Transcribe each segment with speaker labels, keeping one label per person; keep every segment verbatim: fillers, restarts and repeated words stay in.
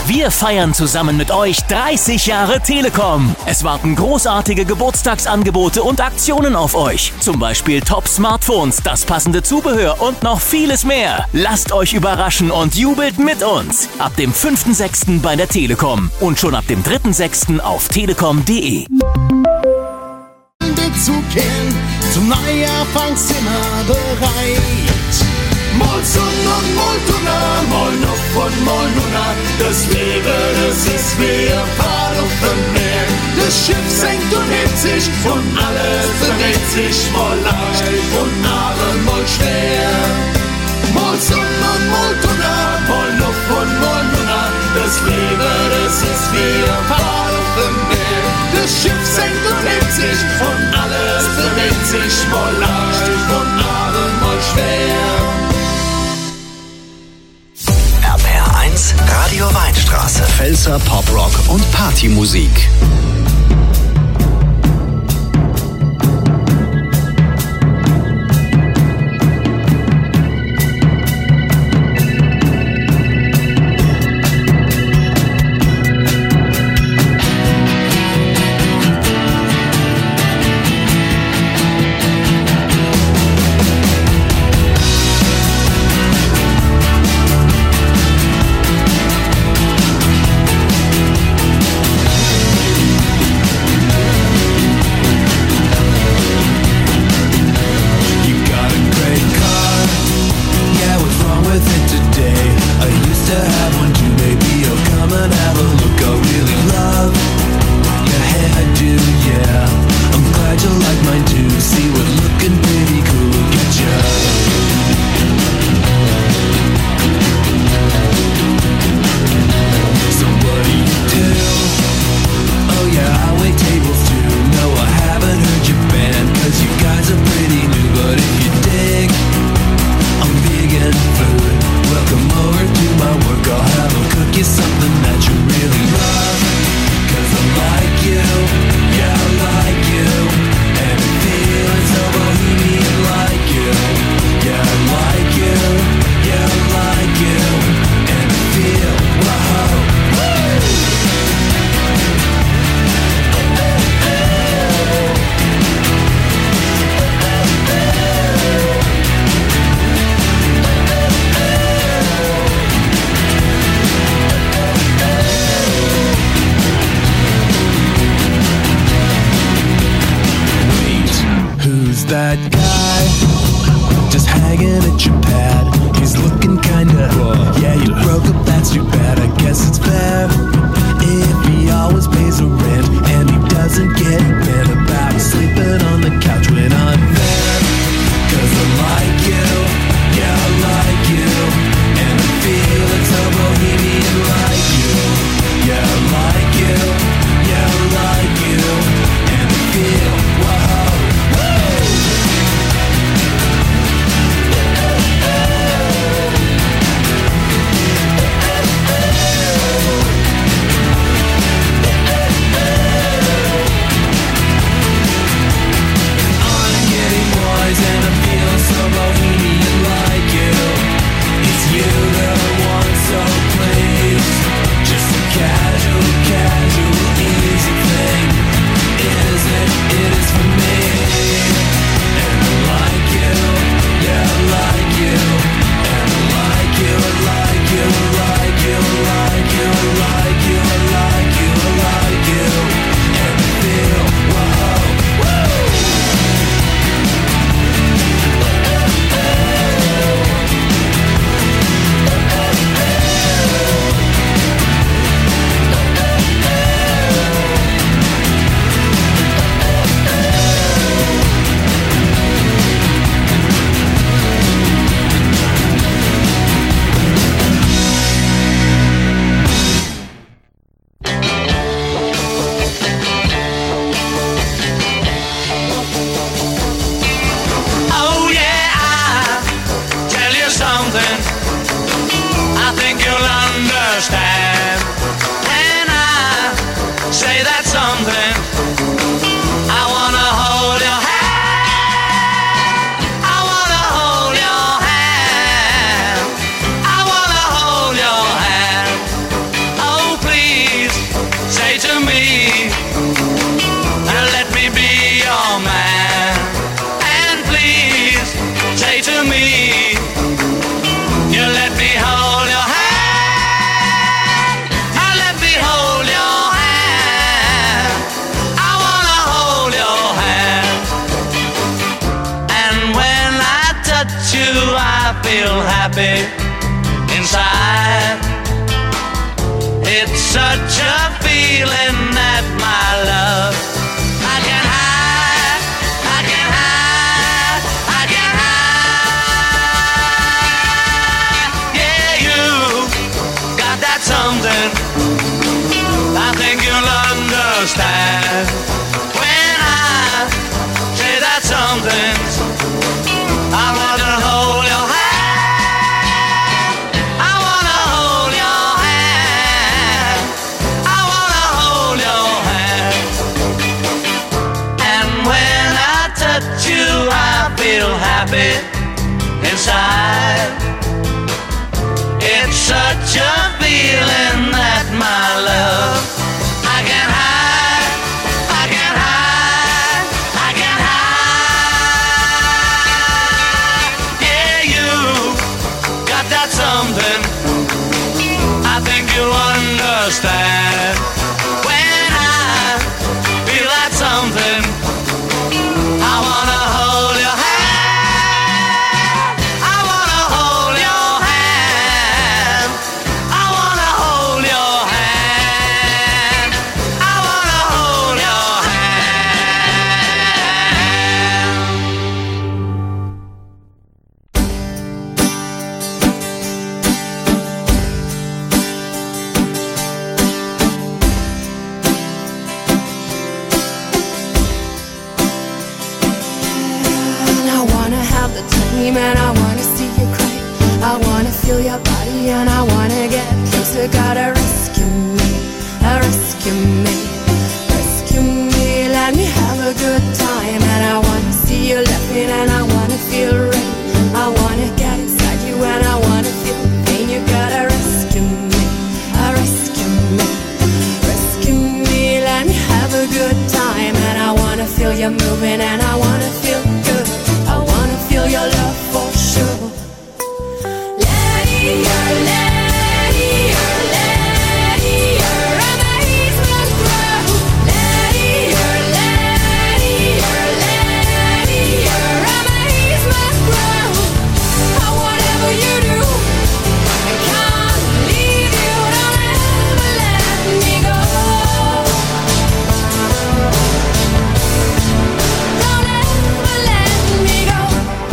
Speaker 1: Wir feiern zusammen mit euch dreißig Jahre Telekom. Es warten großartige Geburtstagsangebote und Aktionen auf euch. Zum Beispiel Top-Smartphones, das passende Zubehör und noch vieles mehr. Lasst euch überraschen und jubelt mit uns. Ab dem fünften sechsten bei der Telekom und schon ab dem dritten sechsten auf telekom punkt de.
Speaker 2: Zukehren, zum Neuanfang sind wir bereit. Molson und Moltuna, Molnuff und Molnuna, das Leben, das ist wie ein Pfad auf dem Meer. Das Schiff senkt und hebt sich und alles dreht sich, mal leicht und Abend mal schwer. Molson und Moltuna, Molnuff und Molnuna, das Leben, das ist wie ein Pfad auf dem Meer. Das Schiff senkt und hebt sich und alles dreht sich, mal leicht und Abend mal schwer.
Speaker 3: R P R eins, Radio Weinstraße. Pfälzer Poprock und Partymusik.
Speaker 4: feel happy inside. It's such a feeling that my love I can hide, I can hide, I can hide. Yeah, you got that something I think you'll understand when I say that something. I wanna hold your hand, I wanna hold your hand, I wanna hold your hand. And when I touch you I feel happy inside. It's such a feeling that my love I can hide, I can hide, I can hide. Yeah, you got that something I think you'll understand when I feel that something. I wanna hold your hand, I wanna hold your hand, I wanna hold your hand, I wanna hold your
Speaker 5: And I wanna have the time and I wanna see you cry. I wanna feel your body and I wanna get closer. Gotta rescue me, uh, rescue me, rescue me. Let me have a good time and I wanna see you laughing and I wanna feel rain. I wanna get inside you and I wanna feel pain. You gotta rescue me, uh, rescue me, rescue me. Let me have a good time and I wanna feel you moving and I wanna feel good. I wanna feel your love for sure. Let it, let it, let it, amazement grow. Let it, let it, let it, amazement grow. Oh, whatever you do, I can't leave you. Don't ever let me go. Don't ever let me go.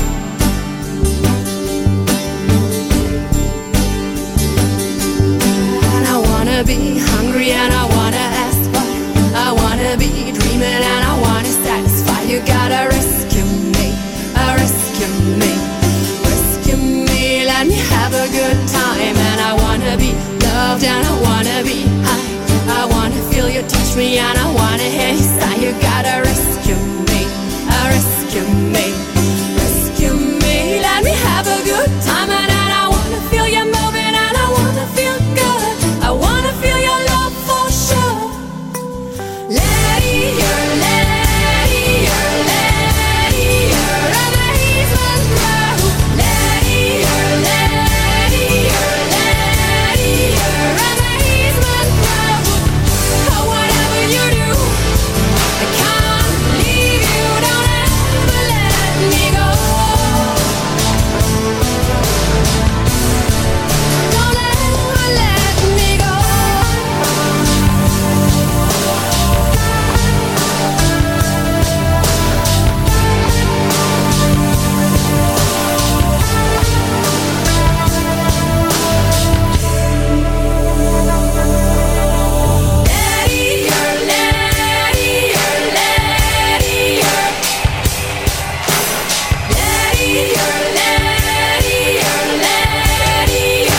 Speaker 5: And I wanna be hungry and I wanna ask why. I wanna be dreaming and I wanna satisfy. You gotta rescue me, uh, rescue me, rescue me. Let me have a good time and I wanna be loved and I wanna be high. I wanna feel you touch me and I wanna hear you sigh. You gotta rescue me, uh, rescue me, rescue me. Let me have a good time and then I wanna feel you moving and I wanna feel good. I wanna feel your love for sure. Let it, let it, let it, amazement grow. Let it, let it, let it, amazement grow. Oh, whatever you do, I can't leave you. Don't ever let me go. Don't ever let me go. Let it, let it, let it, let it, let it, let it,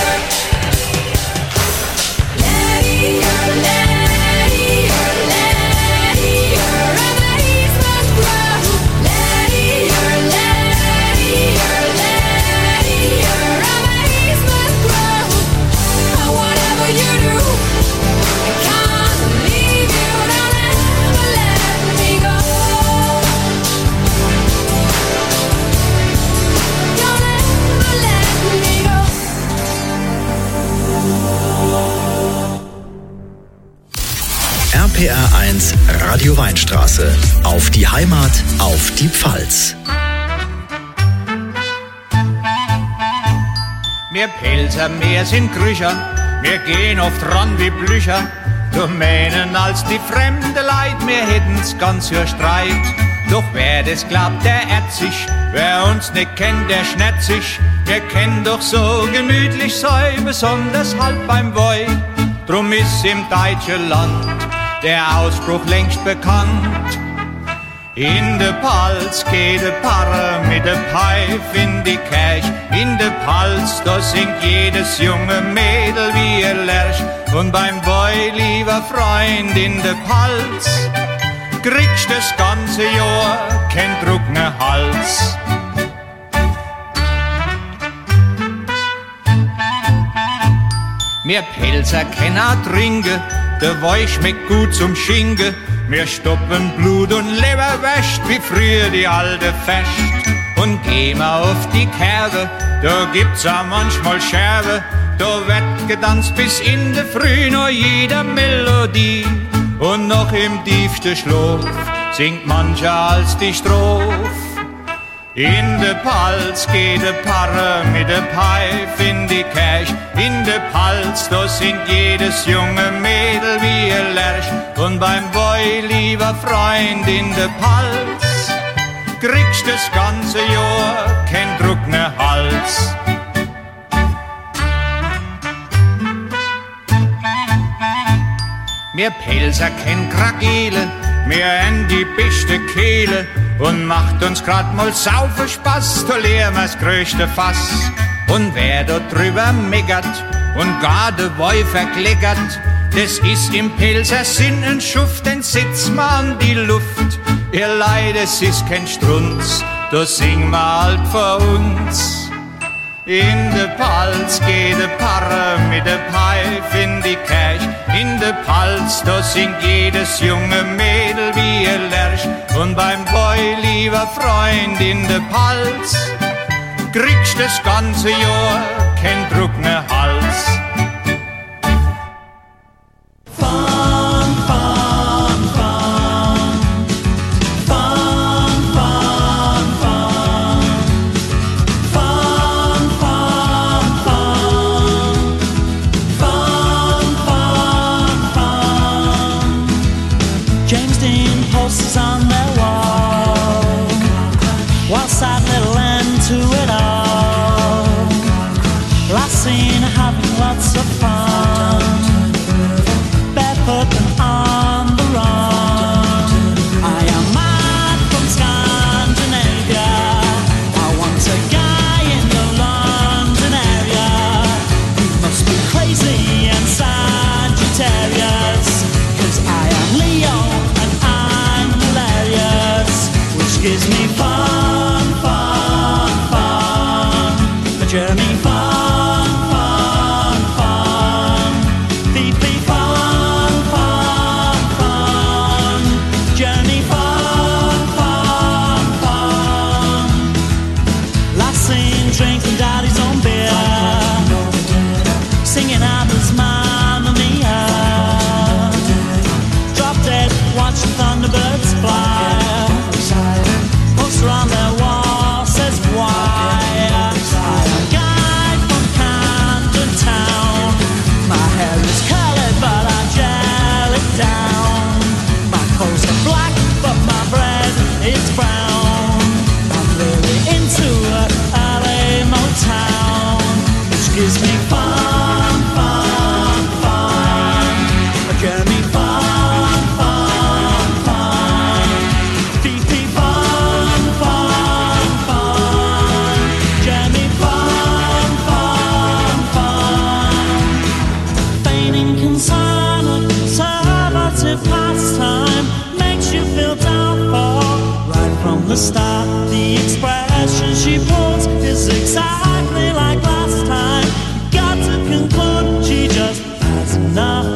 Speaker 5: let it, let it, let it, amazement grow. Let it, let it, let it, amazement grow. Oh, whatever you do, I can't leave you. Don't ever let me go. Don't ever let me go.
Speaker 3: R P R eins Radio Weinstraße. Auf die Heimat, auf die Pfalz.
Speaker 6: Wir Pelzer, wir sind Krücher, wir gehen oft ran wie Blücher. Du meinen als die fremde Leid, wir hätten's ganz für Streit. Doch wer das glaubt, der irrt sich, wer uns nicht kennt, der schnärt sich. Wir kennen doch so gemütlich sei, besonders halt beim Woi. Drum ist im deutschen Land der Ausspruch längst bekannt. In de Palz geht de Parre mit de Pfeif in die Kirch. In de Palz, da singt jedes junge Mädel wie ihr Lerch. Und beim Boy, lieber Freund, in de Palz kriegst das ganze Jahr kein trockner Hals. Wir Pelzer kennen auch trinken, der Wein schmeckt gut zum Schinken. Wir stoppen Blut und Leber wäscht, wie früher die alte Fest. Und gehen wir auf die Kerbe, da gibt's auch manchmal Scherbe. Da wird getanzt bis in der Früh, nur jeder Melodie. Und noch im tiefsten Schlaf singt mancher als die Strophe. In de Palz geht de Parre mit de Pfeif in die Kirch. In de Palz, da singt jedes junge Mädel wie ihr Lerch. Und beim Boy, lieber Freund, in de Palz kriegst das ganze Jahr kein trockner Hals. Wir Pelzer kennen Krakele, wir haben die beste Kehle. Und macht uns grad mal saufen Spaß, da leeren wir's größte Fass. Und wer da drüber meckert und gar de Woi verkleckert, das ist im Pelzer Sinn ein Schuft, den sitzt man an die Luft. Ihr Leid, es ist kein Strunz, da singen wir halt vor uns. In de Palz geht de Parre mit de Pfeif in die Kirch. In de Palz, da singt jedes junge Mädel wie ihr Lerch. Und beim Boy, lieber Freund, in de Palz kriegst das ganze Jahr kein trockner Hals.
Speaker 2: Fun, fun, fun. Fun, fun, fun. Fun, fun, fun. Fun, fun, fun. James Dean posters on their wall. What's that little end to it all? Last seen having lots of fun, barefoot and on the run. I am mad from Scandinavia. I want a guy in the London area. He must be crazy and Sagittarius, 'cause I am Leo and I'm hilarious, which gives me fun, fun, fun. A journey fun, fun, fun. Fee, fee, fun, fun, fun. Journey fun, fun, fun. Last seen drinking daddy's own beer, singing Abba's Mamma Mia. Drop dead, watching thunderbirds fly. Poster on their wall says why. I'm a guy from Camden Town. My hair is curly but I gel it down. My clothes are black but my bread is brown. I'm really into L A Motown, which gives me fun, fun, fun. A journey fun, fun, fun. Fee, fee, fun, fun, fun. Journey fun, fun, fun. Feigning concern, a conservative pastime, makes you feel doubtful right from the start. The expression she pulls is exactly like last time. You got to conclude she just has enough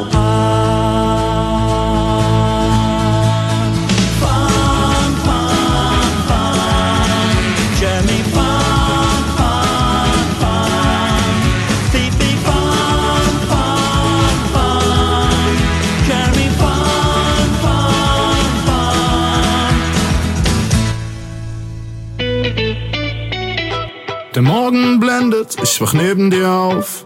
Speaker 2: heart. Fun, fun, fun. Journey fun, fun, fun. Fee, fee, fun, fun, fun. Journey fun, fun, fun.
Speaker 7: Der Morgen blendet, Nacht, ich wach neben dir auf.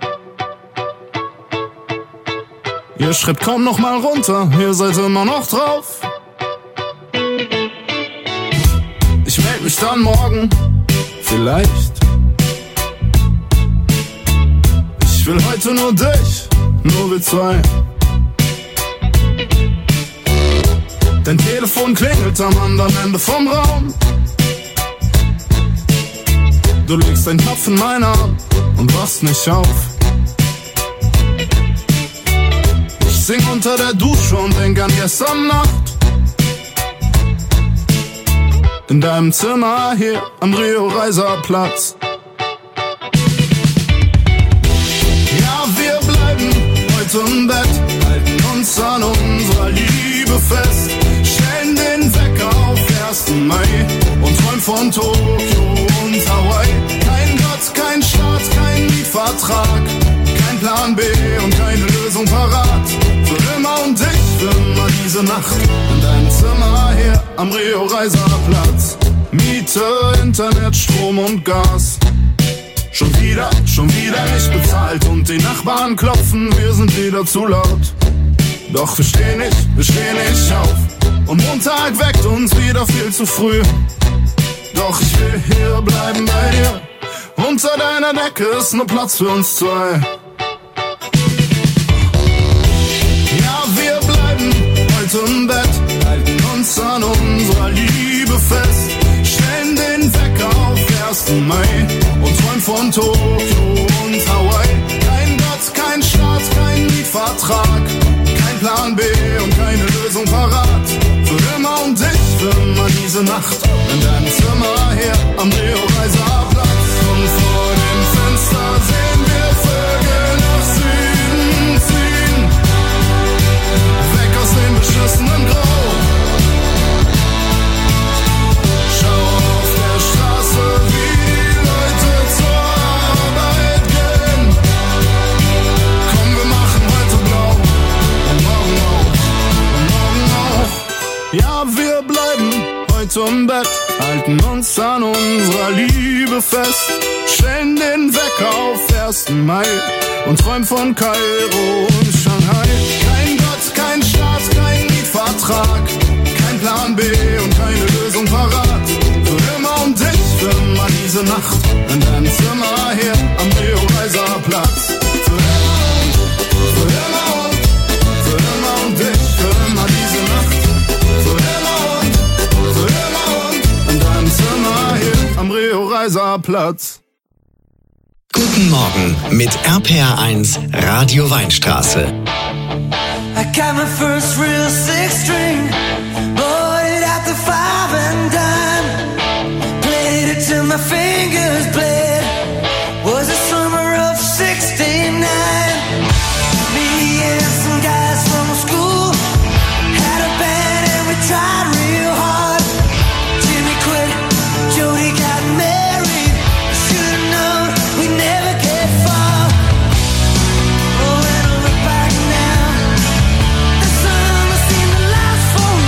Speaker 7: Ihr schreibt kaum noch mal runter, ihr seid immer noch drauf. Ich meld mich dann morgen, vielleicht. Ich will heute nur dich, nur wir zwei. Dein Telefon klingelt am anderen Ende vom Raum. Du legst deinen Kopf in meinen Arm und wachst nicht auf. Ich sing unter der Dusche und denk an gestern Nacht. In deinem Zimmer hier am Rio-Reiser-Platz. Ja, wir bleiben heute im Bett, halten uns an unserer Liebe fest, stellen den Wecker auf ersten Mai und träumen von Tokio und Hawaii. Kein Gott, kein Staat, kein Mietvertrag, kein Plan B und keine Lösung parat. Für immer und dich, für immer diese Nacht in deinem Zimmer hier am Rio-Reiser-Platz. Miete, Internet, Strom und Gas. Schon wieder, schon wieder nicht bezahlt und die Nachbarn klopfen, wir sind wieder zu laut. Doch wir stehen nicht, wir stehen nicht auf und Montag weckt uns wieder viel zu früh. Doch ich will hier bleiben bei dir, unter deiner Decke ist nur Platz für uns zwei. Ja, wir bleiben heute im Bett, halten uns an unserer Liebe fest, stellen den Wecker auf ersten Mai und träumen von Tokio und Hawaii. Kein Gott, kein Staat, kein Mietvertrag, kein Plan B und keine Lösung parat. Für immer und dich, für immer diese Nacht in deinem Zimmer hier am Rio-Reiser-Platz. Und vor dem Fenster sehen wir Vögel nach Süden ziehen, weg aus dem beschissenen Grau. Schau auf der Straße, wie die Leute zur Arbeit gehen. Komm, wir machen heute blau und morgen auch, und morgen auch. Ja, wir bleiben heute im Bett, halten uns an unserer Liebe fest, stellen den Wecker auf ersten Mai und träumen von Kairo und Shanghai. Kein Gott, kein Staat, kein Mietvertrag, kein Plan B und keine Lösung parat. Für immer und dich, für immer diese Nacht in deinem Zimmer hier am Rio-Reiser-Platz. Für immer und, für immer und, für immer und dich, für immer diese Nacht. Für immer und, für immer und, in deinem Zimmer hier am Rio-Reiser-Platz.
Speaker 3: Guten Morgen mit R P R eins Radio Weinstraße.
Speaker 4: I got my first real six string, bought it at the five and dime, played it till my fingers bled, was the summer of sixty-nine. Me and some guys from school had a band and we tried real hard. Jimmy quit, Jody got married, should've known we never get far. Oh, and I look back now, the summer seemed to last forever.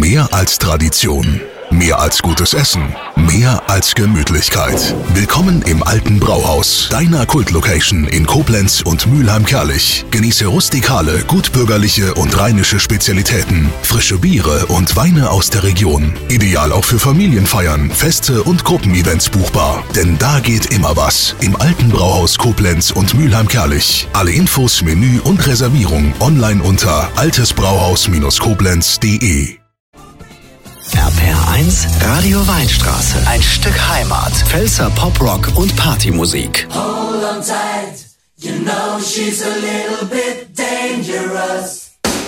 Speaker 8: Mehr als Tradition. Mehr als gutes Essen. Mehr als Gemütlichkeit. Willkommen im Alten Brauhaus, deiner Kultlocation in Koblenz und Mülheim-Kärlich. Genieße rustikale, gutbürgerliche und rheinische Spezialitäten, frische Biere und Weine aus der Region. Ideal auch für Familienfeiern, Feste und Gruppenevents buchbar. Denn da geht immer was. Im Alten Brauhaus Koblenz und Mülheim-Kärlich. Alle Infos, Menü und Reservierung online unter altesbrauhaus Koblenz punkt de.
Speaker 3: R P R eins Radio Weinstraße. Ein Stück Heimat. Pfälzer Poprock und Partymusik.
Speaker 2: Hold on tight, you know she's a little bit dangerous.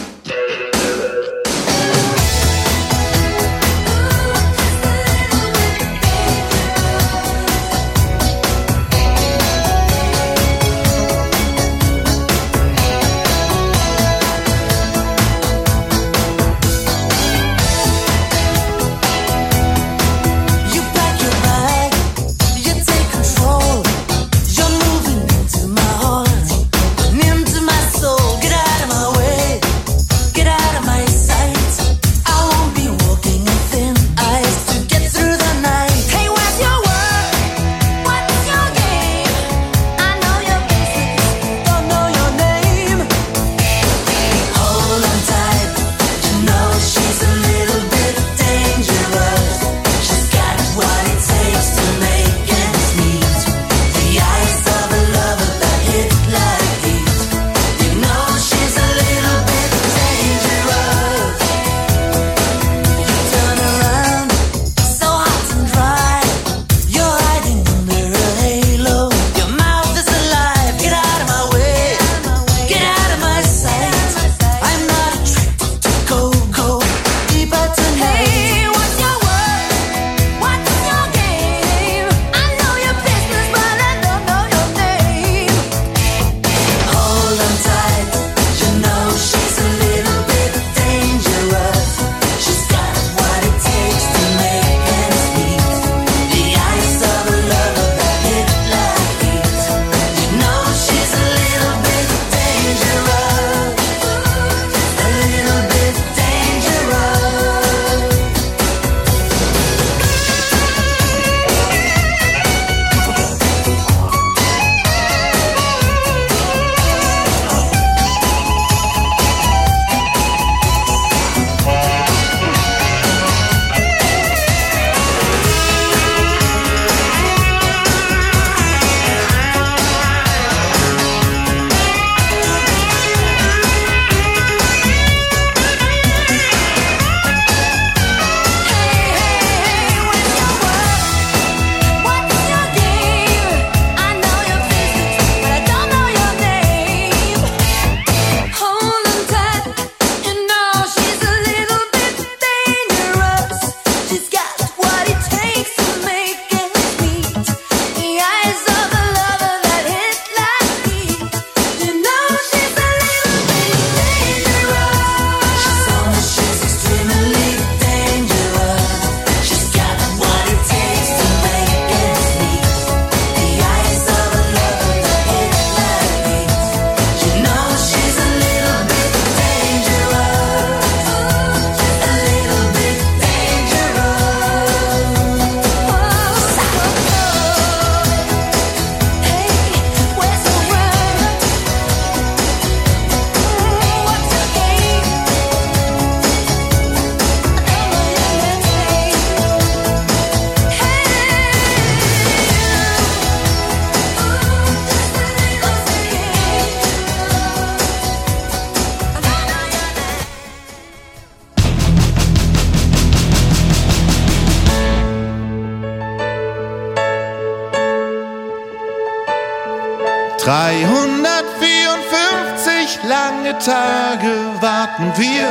Speaker 9: dreihundertvierundfünfzig lange Tage warten wir.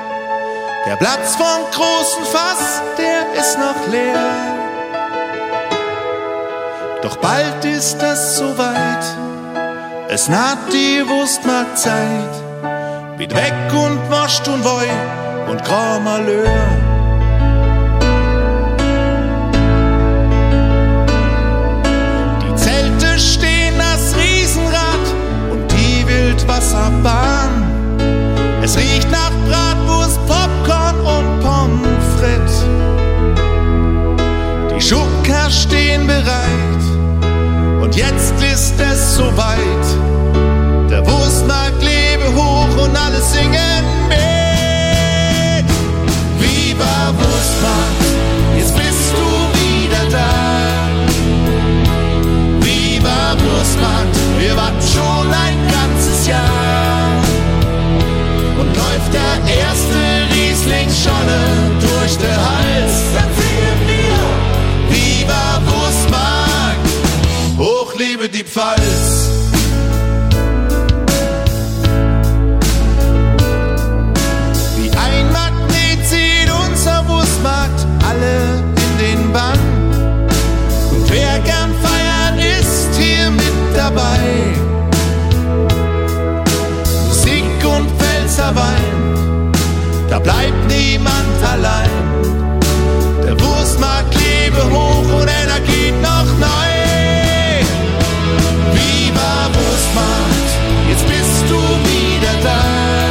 Speaker 9: Der Platz vom großen Fass, der ist noch leer. Doch bald ist das soweit. Es naht die Wurstmarktzeit. Biet weg und wascht und woi und grau Malheur. Wildwasserbahn. Es riecht nach Bratwurst, Popcorn und Pommes. ist so weit. Der Wurstmarkt lebe hoch und alle singen mit. Viva Wurstmarkt, jetzt bist du wieder da. Viva Wurstmarkt, wir warten schon ein ganzes Jahr. Und läuft der erste Riesling-Scholle durch den Hals, dann singen wir Viva Wurstmarkt, hoch lebe die Pfalz. Wie ein Magnet zieht unser Wurstmarkt alle in den Bann. Und wer gern feiert, ist hier mit dabei. Musik und Pfälzerwein, da bleibt niemand allein. Der Wurstmarkt lebe hoch und er geht noch neu. Viva Wurstmarkt, jetzt bist du wieder da.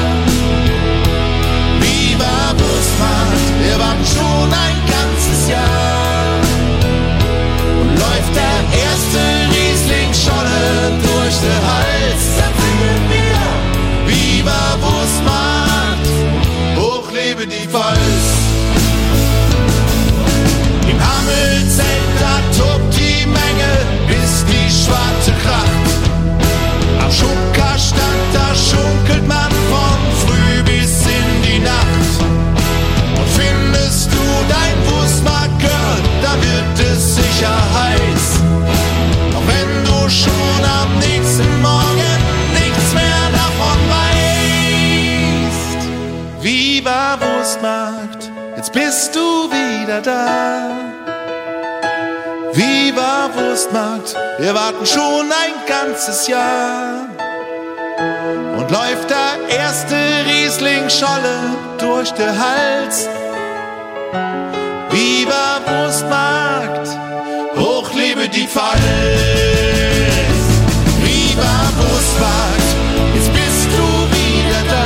Speaker 9: Viva Wurstmarkt, wir warten schon ein ganzes Jahr. Und läuft der erste Riesling-Scholle durch den Hals, dann singen wir Viva Wurstmarkt, hoch lebe die Pfalz. Im Hammelzelt, da tobt die Menge, bis die Schwarte kracht. Am Schunkerstand, da schunkelt man von früh bis in die Nacht. Und findest du dein Wurstmarkt-Girl, da wird es sicher heiß. Auch wenn du schon am nächsten Morgen nichts mehr davon weißt. Viva Wurstmarkt, jetzt bist du wieder da. Viva Wurstmarkt, wir warten schon ein ganzes Jahr. Und läuft der erste Riesling-Scholle durch den Hals. Viva Wurstmarkt, hoch lebe die Pfalz. Viva Wurstmarkt, jetzt bist du wieder da.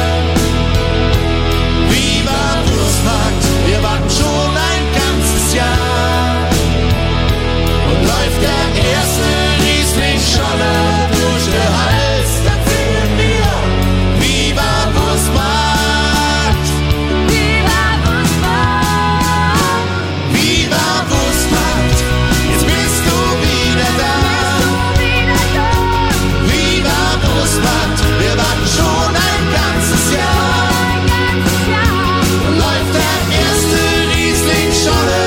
Speaker 9: Viva Wurstmarkt, wir warten schon ein ganzes Jahr. Und läuft der erste Riesling-Scholle durch den Hals, dann singen wir Viva Wurstmarkt. Viva Wurstmarkt. Viva Wurstmarkt, jetzt bist du wieder da. Viva Wurstmarkt, wir warten schon ein ganzes Jahr. Und läuft der erste Riesling-Scholle.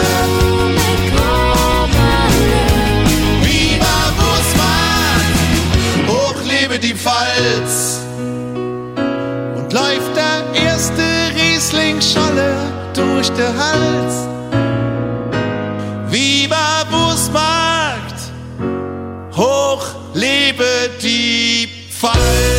Speaker 9: Viva Wurstmarkt, hoch lebe die Pfalz. Und läuft der erste Riesling-Scholle durch den Hals. Viva Wurstmarkt, hoch lebe die Pfalz.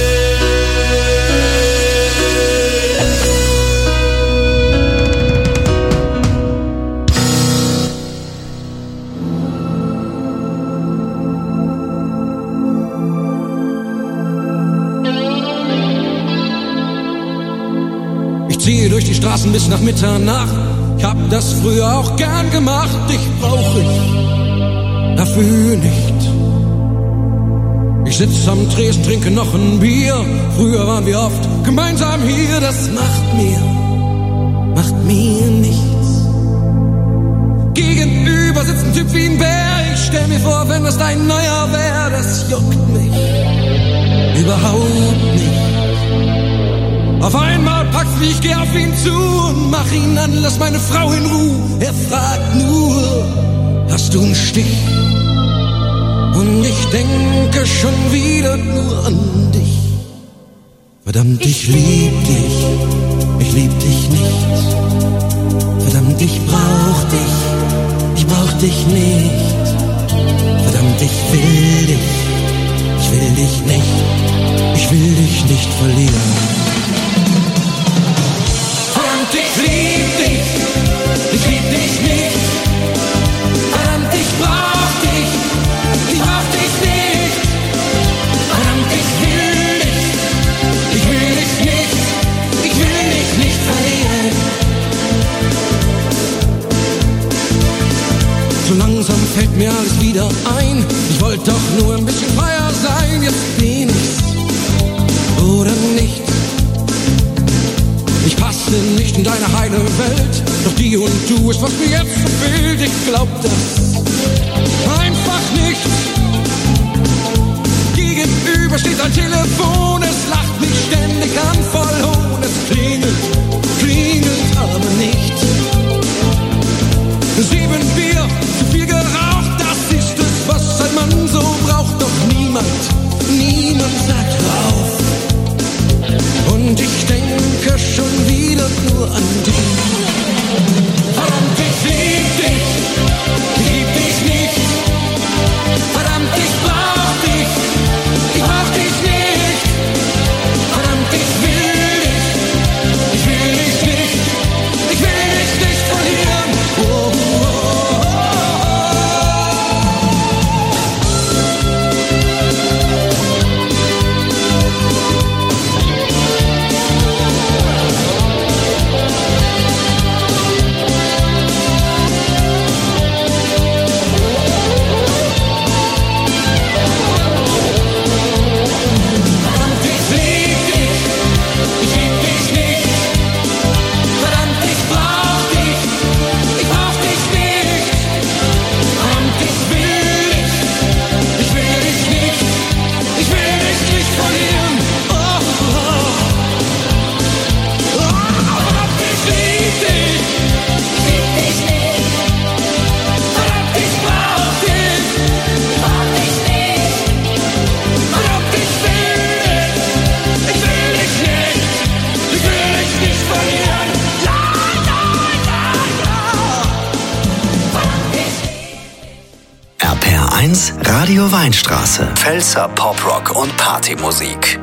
Speaker 10: Ich ziehe durch die Straßen bis nach Mitternacht. Ich hab das früher auch gern gemacht. Dich brauch ich dafür nicht. Ich sitz am Tresen, trinke noch ein Bier. Früher waren wir oft gemeinsam hier. Das macht mir, macht mir nichts. Gegenüber sitzt ein Typ wie ein Bär. Ich stell mir vor, wenn das dein neuer wär. Das juckt mich überhaupt nicht. Auf einmal packst mich, geh auf ihn zu und mach ihn an, lass meine Frau in Ruhe. Er fragt nur, hast du einen Stich? Und ich denke schon wieder nur an dich. Verdammt, ich lieb dich, ich lieb dich nicht. Verdammt, ich brauch dich, ich brauch dich nicht. Verdammt, ich will dich, ich will dich nicht, ich will dich nicht verlieren. Ich lieb dich, ich lieb dich nicht. Verdammt, ich brauch dich, ich brauch dich nicht. Verdammt, ich will dich, ich will dich nicht, ich will dich nicht verlieren. So langsam fällt mir alles wieder ein. Ich wollte doch nur ein bisschen freier sein. Jetzt bin ich's oder nicht. Ich passe nicht in deine heile Welt, doch die und du ist, was mir jetzt so fehlt. Ich glaub das einfach nicht. Gegenüber steht ein Telefon, es lacht mich ständig an, voll Hohn. Es klingelt, klingelt aber nicht. Sieben Bier, zu viel geraucht, das ist es, was ein Mann so braucht. Doch niemand, niemand sagt drauf. Und ich denke schon wieder nur an dich. Verdammt, ich lieb dich, ich lieb dich nicht. Verdammt, ich brauch dich, ich brauch dich nicht. Verdammt, ich will dich, ich will dich nicht. Ich will dich nicht verlieren. Oh, oh, oh,
Speaker 3: Radio Weinstraße. Pfälzer Poprock und Partymusik.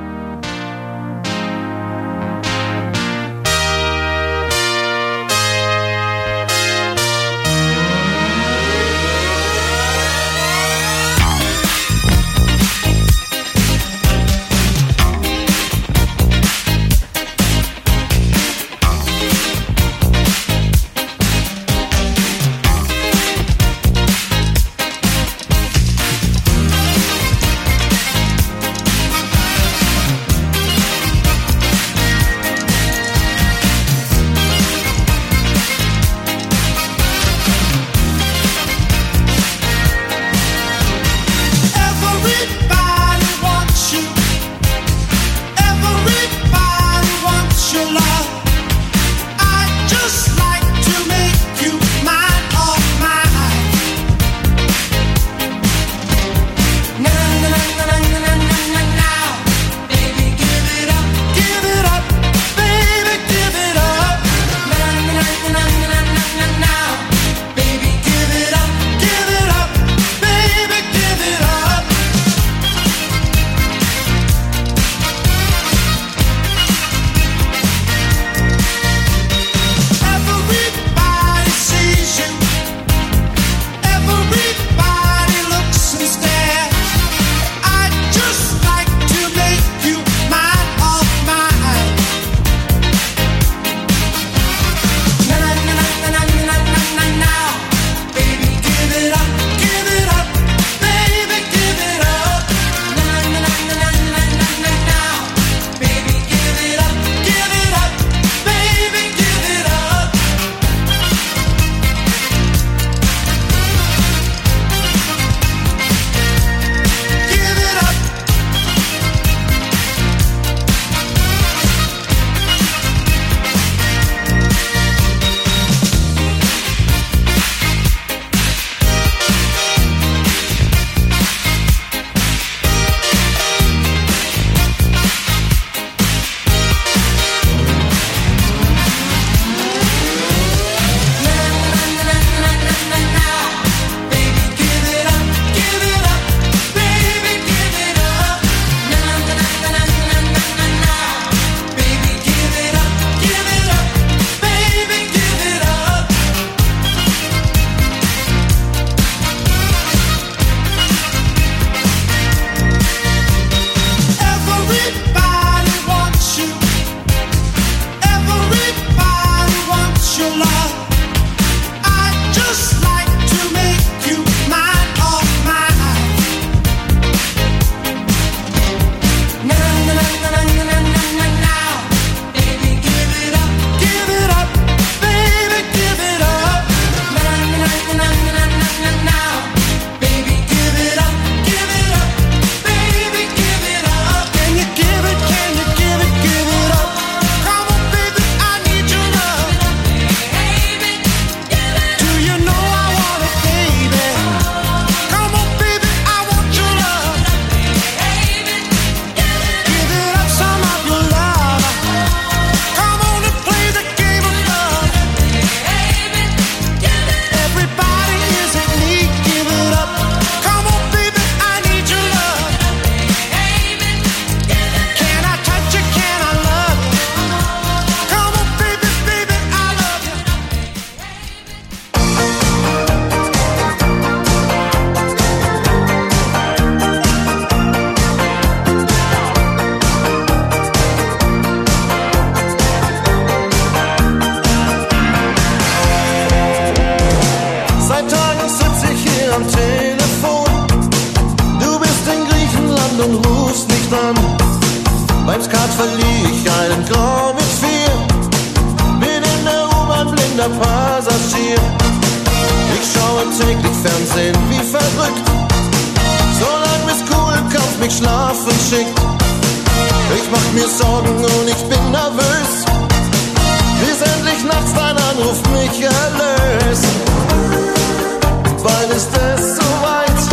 Speaker 9: schweigender Passagier. Ich schaue täglich Fernsehen wie verrückt, solange Miss Kugelkampf mich schlafen schickt. Ich mach mir Sorgen und ich bin nervös, bis endlich nachts dein Anruf mich erlöst. Bald ist es soweit,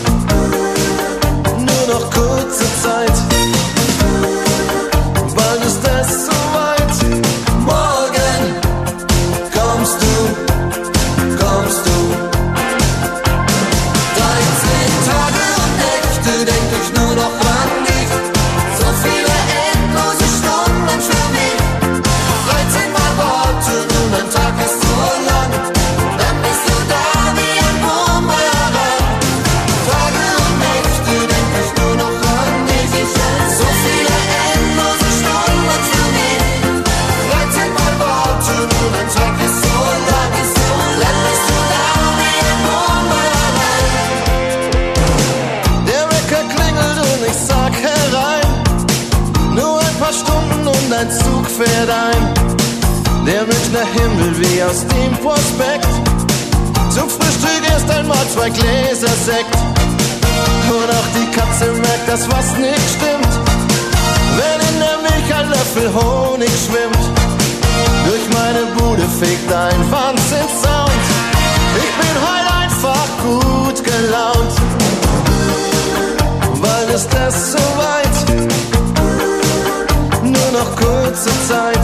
Speaker 9: nur noch kurze Zeit. Bald ist es soweit, morgen kommst du, kommst du. dreizehn Tage und Nächte denk ich nur noch an dich, so viele endlose Stunden für mich. dreizehn Mal warten und ein Tag ist so lang, dann bist du da wie ein Bumerang. Tage und Nächte denk ich nur noch an dich, so viele endlose Stunden für mich. dreizehn Mal warten und ein Tag ist so lang, dann bist du da wie ein Bumerang. Der Wecker klingelt und ich sag herein, nur ein paar Stunden und ein Zug fährt ein. Der Münchner Himmel wie aus dem Prospekt, zum Frühstück erst einmal zwei Gläser Sekt. Und auch die Katze merkt, dass was nicht stimmt, wenn in der Milch ein Löffel Honig schwimmt. Durch meine Bude fegt ein Wahnsinnssound, ich bin heute einfach gut gelaunt. Bald ist es soweit, nur noch kurze Zeit.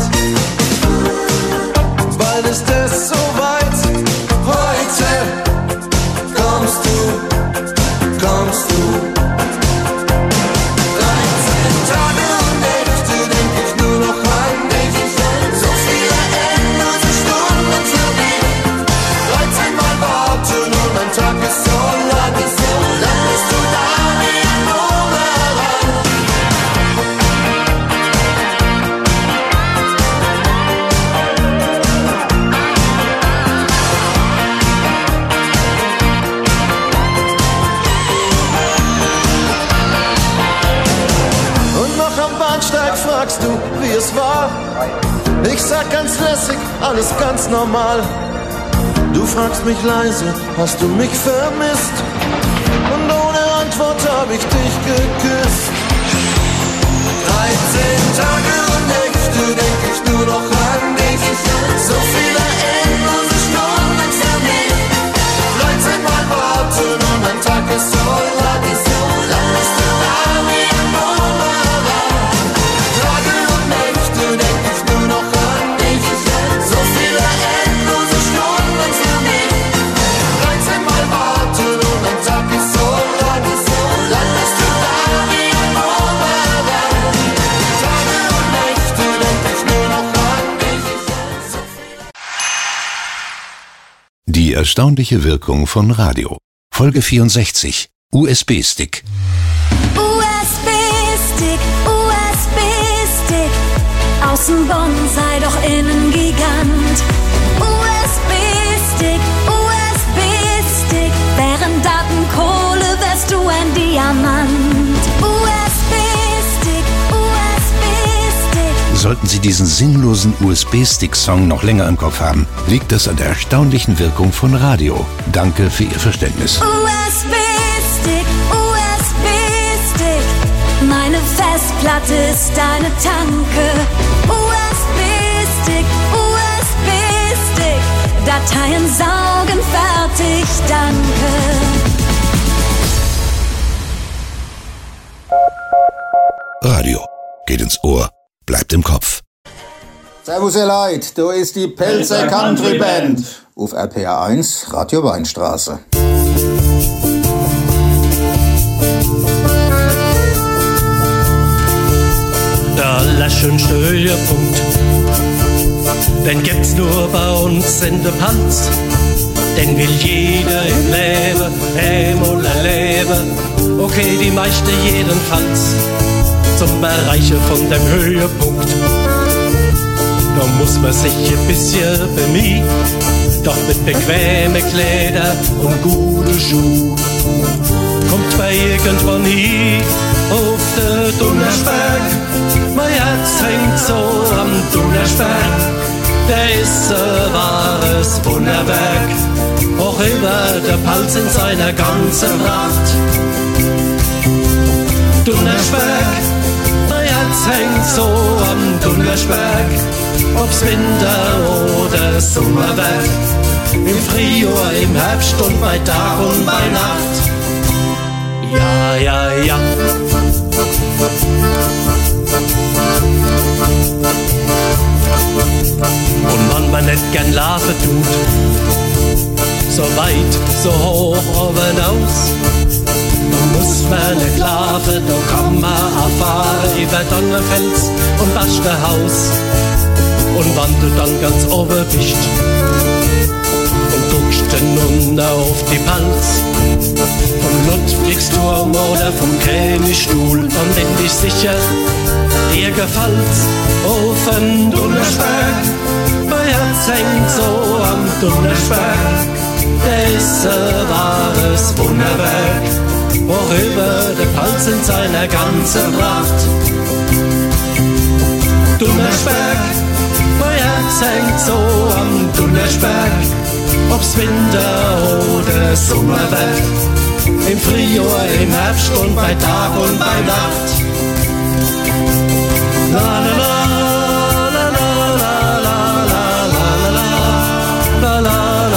Speaker 9: Bald ist es soweit, heute kommst du, kommst du. dreizehn Tage und Nächte denk ich nur noch an dich, so viele endlose Stunden für mich. dreizehn Mal warten und ein Tag ist so lang, dann bist du da wie ein Bumerang. Und noch am Bahnsteig fragst du, wie es war. Ich sag ganz lässig, alles ganz normal. Du fragst mich leise, hast du mich vermisst? Und ohne Antwort hab ich dich geküsst. dreizehn Tage und Nächte denk ich nur noch an dich, so viele endlose Stunden für mich. dreizehn Mal warten und ein Tag ist so lang, dann bist du da wie ein Bumerang. Tage und Nächte denk ich nur noch an dich, so viele endlose Stunden für mich. dreizehn Mal warten und ein Tag ist so lang, dann bist du da wie ein Bumerang. Tage und Nächte denk ich nur noch an dich, so viele.
Speaker 8: Die erstaunliche Wirkung von Radio. Folge vierundsechzig. U S B-Stick.
Speaker 5: U S B-Stick, U S B-Stick. Außen Bonsai, doch innen Gigant. U S B-Stick, U S B-Stick. Wären Daten Kohle, wärst du ein Diamant. U S B-Stick, U S B-Stick.
Speaker 8: Sollten Sie diesen sinnlosen U S B-Stick-Song noch länger im Kopf haben, liegt das an der erstaunlichen Wirkung von Radio. Danke für Ihr Verständnis.
Speaker 5: U S B-Stick, U S B-Stick. Meine Festplatte ist deine Tanke. U S B-Stick, U S B-Stick. Dateien saugen, fertig, danke.
Speaker 8: Radio geht ins Ohr, bleibt im Kopf.
Speaker 11: Servus ihr Leid, da ist die Pelzer Country Band auf R P R eins Radio Weinstraße.
Speaker 12: Der allerschönste Höhepunkt, den gibt's nur bei uns in der Panz. Den will jeder im Leben einmal erleben, okay, die meisten jedenfalls. Zum Erreichen von dem Höhepunkt, da muss man sich ein bisschen bemühen, doch mit bequemen Kleider und guten Schuhen kommt man irgendwann hin auf den Donnersberg. Mein Herz hängt so am Donnersberg, der ist ein wahrer Wunderwerk, auch über der Palz in seiner ganzen Pracht. Dunnersberg, mein Herz hängt so am Dunnersberg, ob's Winter oder Sommer wird, im Frühjahr, im Herbst und bei Tag und bei Nacht. Ja, ja, ja. Und wenn man nicht gern laufen tut, so weit, so hoch oben aus, dann muss man nicht laufen, da kann man erfahren über Donnerfels und Basterhaus. Und wenn du dann ganz oben bist und guckst den runter auf die Palz, vom Ludwigsturm oder vom Königstuhl, dann bin ich sicher, dir gefällt's auf den Dunnersberg. Mein Herz hängt so am Dunnersberg, der ist ein wahres Wunderwerk, worüber der Palz in seiner ganzen Pracht. Dunnersberg, mein Herz hängt so am Dunnersberg, ob's Winter oder Sommer wird, im Frühjahr, im Herbst und bei Tag und bei Nacht. La la la la la la la la la la la la la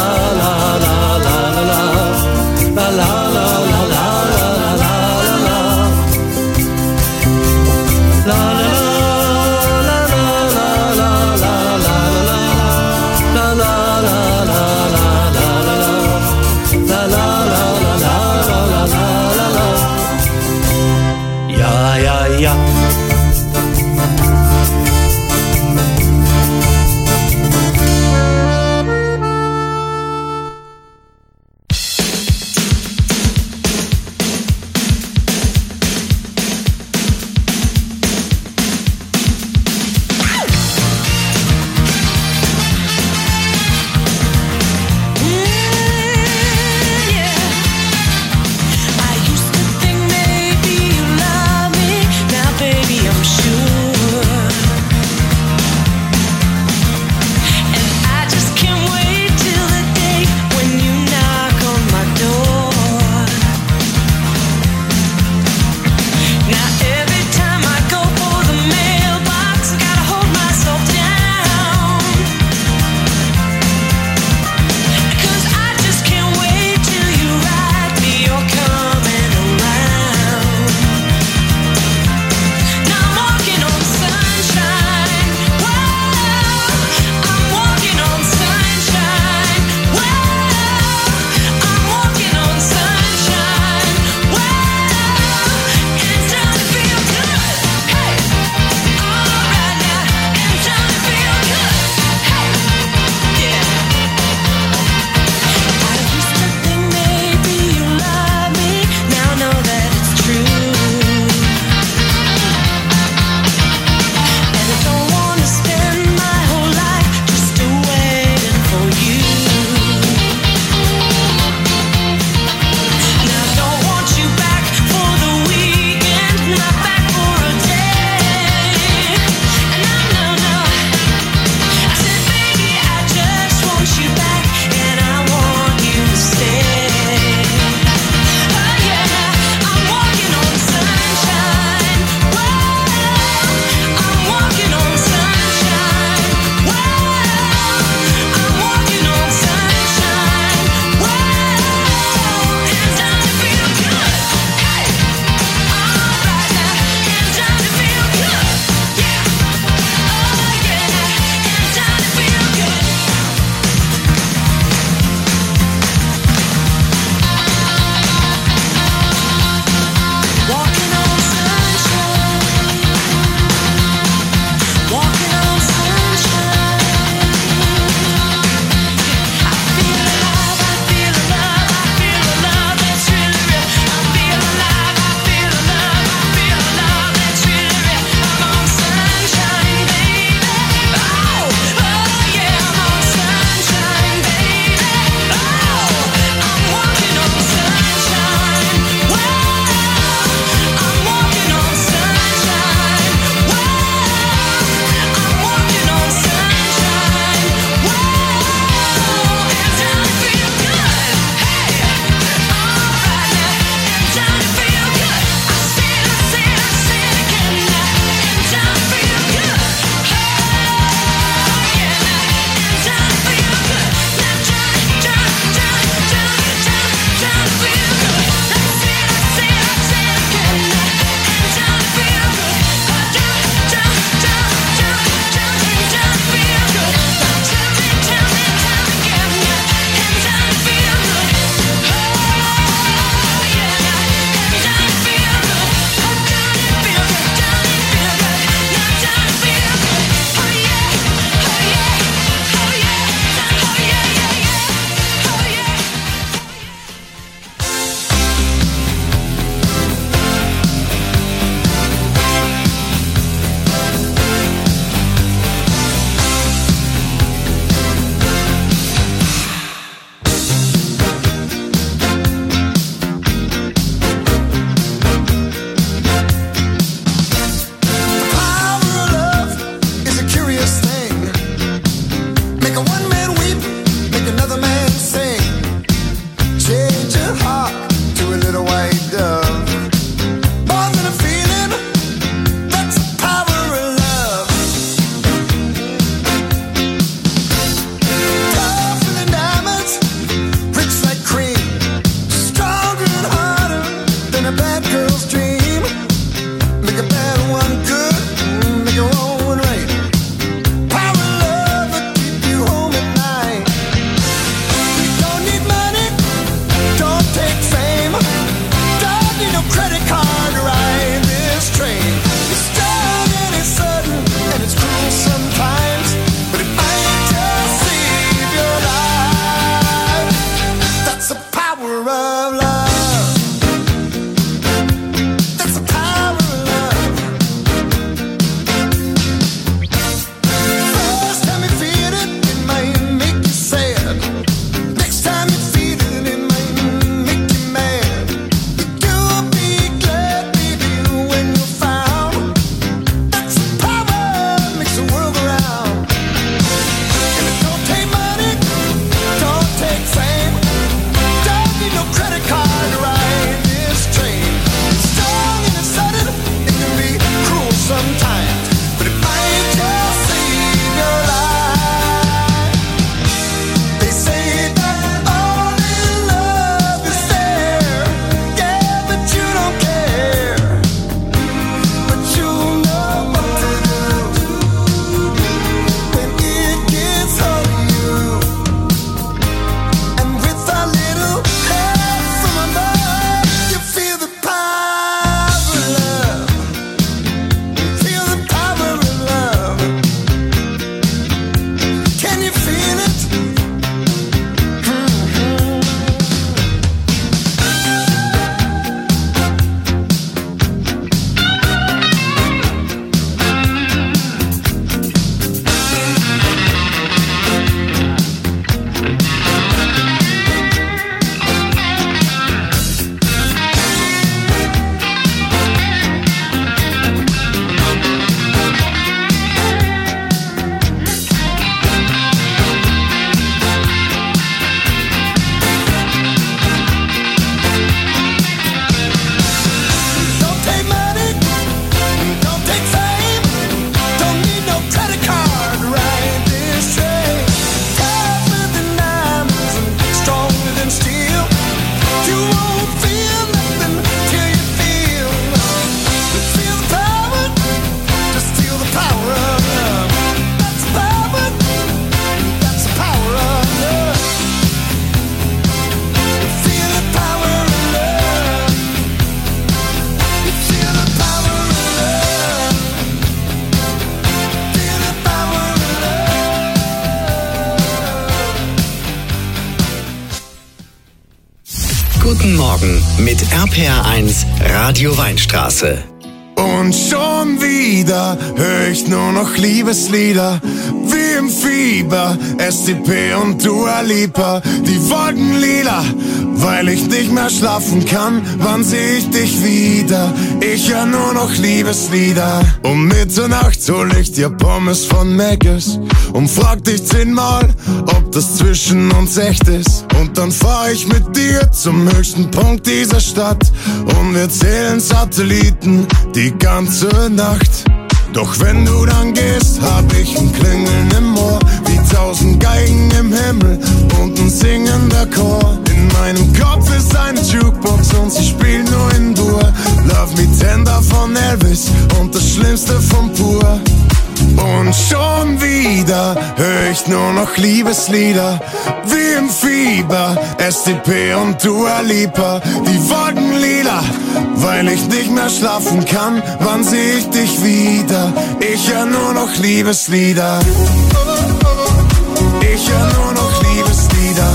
Speaker 12: la la la ja.
Speaker 3: Guten Morgen mit R P R eins Radio Weinstraße.
Speaker 7: Und schon wieder hör ich nur noch Liebeslieder, wie im Fieber, S C P und Dua Lipa. Die Wolken lila, weil ich nicht mehr schlafen kann, wann seh ich dich wieder? Ich hör nur noch Liebeslieder. Um Mitternacht hol ich dir Pommes von Mc's und frag dich zehnmal, ob das zwischen uns echt ist. Und dann fahr ich mit dir zum höchsten Punkt dieser Stadt und wir zählen Satelliten die ganze Nacht. Doch wenn du dann gehst, hab ich ein Klingeln im Ohr, wie tausend Geigen im Himmel und ein singender Chor. In meinem Kopf ist eine Jukebox und sie spielt nur in Dur. Love Me Tender von Elvis und das Schlimmste von Pur. Und schon wieder hör ich nur noch Liebeslieder, wie im Fieber, S C P und Dua Lipa. Die Wolken lila, weil ich nicht mehr schlafen kann, wann seh ich dich wieder? Ich hör nur noch Liebeslieder. Ich hör nur noch Liebeslieder.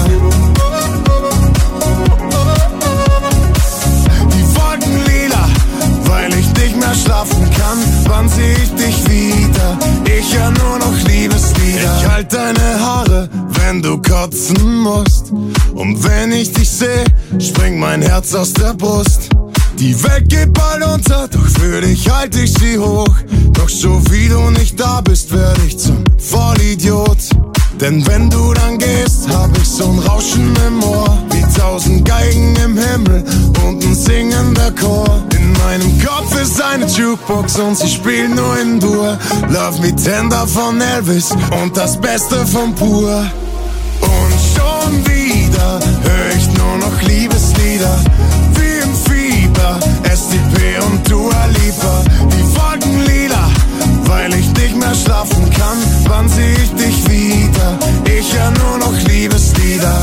Speaker 7: Die Wolken lila, weil ich nicht mehr schlafen kann, wann seh ich dich wieder? Ich hör nur noch Liebeslieder. Ich halt deine Haare, wenn du kotzen musst. Und wenn ich dich seh, springt mein Herz aus der Brust. Die Welt geht bald unter, doch für dich halt ich sie hoch. Doch so wie du nicht da bist, werd ich zum Vollidiot. Denn wenn du dann gehst, hab ich so'n Rauschen im Ohr, wie tausend Geigen im Himmel und ein singender Chor. In meinem Kopf ist eine Jukebox und sie spielt nur in Dur. Love Me Tender von Elvis und das Beste von Pur. Und schon wieder hör ich nur noch Liebeslieder, wie im Fieber, S C P und Dua Lipa. Die Wolken lila, weil ich nicht mehr schlafen kann, wann seh ich dich wieder? Ich hör nur noch Liebeslieder.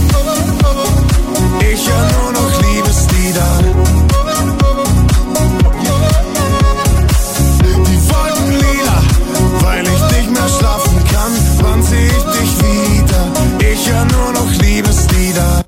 Speaker 7: Ich hör nur noch Liebeslieder. Die Wolken lila, weil ich nicht mehr schlafen kann, wann seh ich dich wieder? Ich hör nur noch Liebeslieder.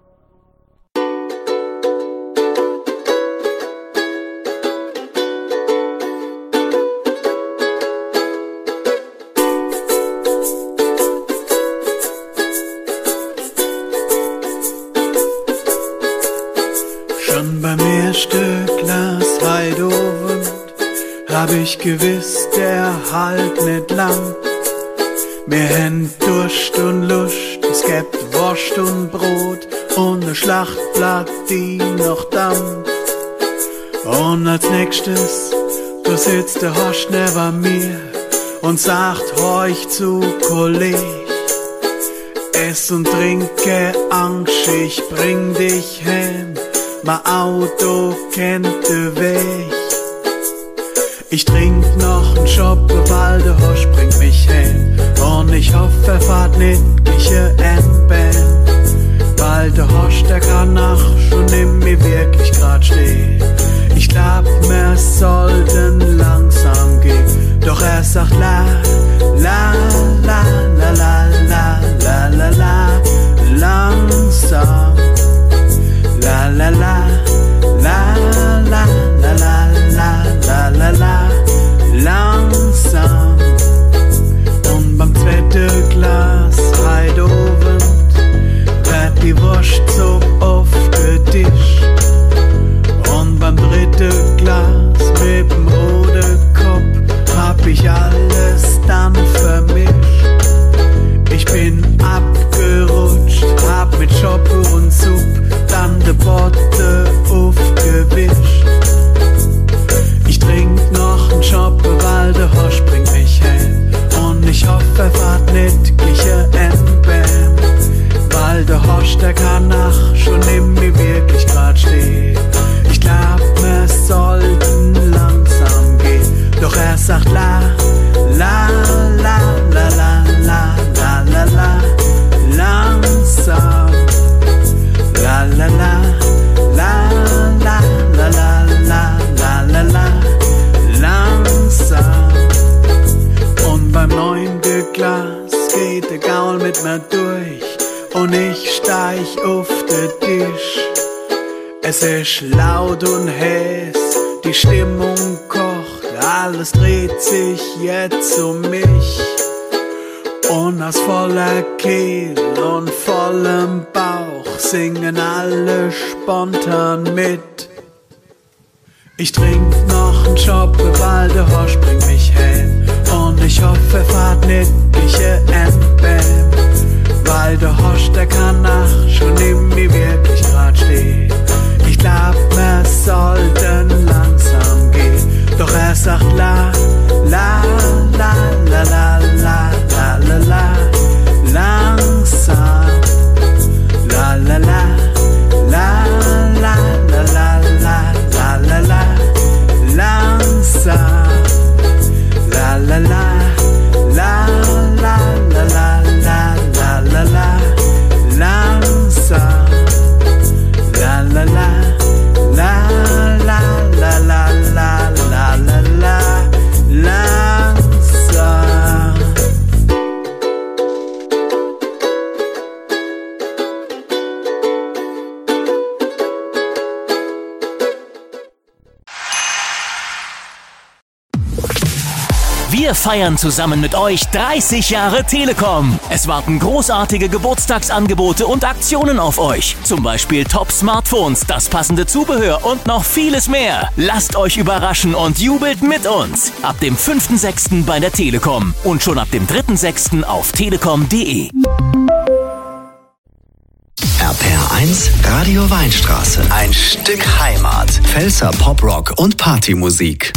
Speaker 13: Schon beim ersten Glas Heidowen hab ich gewiss, der halt nicht lang. Wir haben Durst und Lust, es gibt Wurst und Brot und ne Schlachtblatt, die noch dampft. Und als nächstes, da sitzt der Horst neben mir und sagt, horch zu, Kolleg, ess und trinke Angst, ich bring dich heim, mein Auto kennt den Weg. Ich trink noch einen Schoppe, weil der Horst bringt mich heim. Und ich hoffe, er fahrt nicht gleich Endbahn, weil der Horst, der kann nach schon in mir wirklich grad stehen. Ich glaub, wir sollten langsam gehen, doch er sagt la, la, la, la, la, la, la, la, la, langsam. La la la, la la la la la la la la, langsam. Und beim zweiten Glas Heidowen wird die Wurst so aufgetischt. Und beim dritten Glas mit dem roten Kopf hab ich alles dann vermischt. Ich bin abgerutscht, hab mit Schoppe und Suppe dann de Botte aufgewischt. Ich trink noch einen Schoppe, weil der Horst bringt mich heim. Und ich hoffe, er fahrt nicht gleich Endbahn, weil der Horst, der kann nach schon in mir wirklich grad stehen. Ich glaub, wir sollten langsam gehen, doch er sagt la, la, la, la, la, la, la, la, la, langsam. La la la, la la la la la la la la, langsam. Und beim neunten Glas geht der Gaul mit mir durch und ich steig auf den Tisch Es ist laut und heiß, die Stimmung kocht, alles dreht sich jetzt um mich. Und aus voller Kehle und vollem Bauch singen alle spontan mit. Ich trink noch einen Schopf, weil der Horst bringt mich heim. Und ich hoffe, fahrt nicht ich entbehm. Weil der Horst, der kann nach schon in mir wirklich grad stehen. Ich glaub, wir sollten langsam gehen. Doch er sagt la, la, la, la, la, la, la, la, la, langsam. La, la, la, la, la, la, la, la, la, la, la, langsam. La, la, la, la, la, la, la, la, la, la, la, langsam. La, la, la, la, la, la, la, la, la, la, la, langsam.
Speaker 1: Wir feiern zusammen mit euch dreißig Jahre Telekom. Es warten großartige Geburtstagsangebote und Aktionen auf euch. Zum Beispiel Top-Smartphones, das passende Zubehör und noch vieles mehr. Lasst euch überraschen und jubelt mit uns. Ab dem fünften sechsten bei der Telekom und schon ab dem dritten sechsten auf telekom punkt de.
Speaker 3: R P R eins Radio Weinstraße. Ein Stück Heimat. Pfälzer Poprock und Partymusik.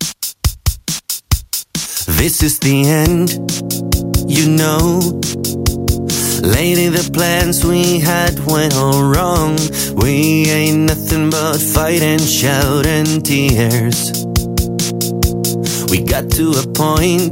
Speaker 14: This is the end, you know. Lately the plans we had went all wrong. We ain't nothing but fight and shout and tears. We got to a point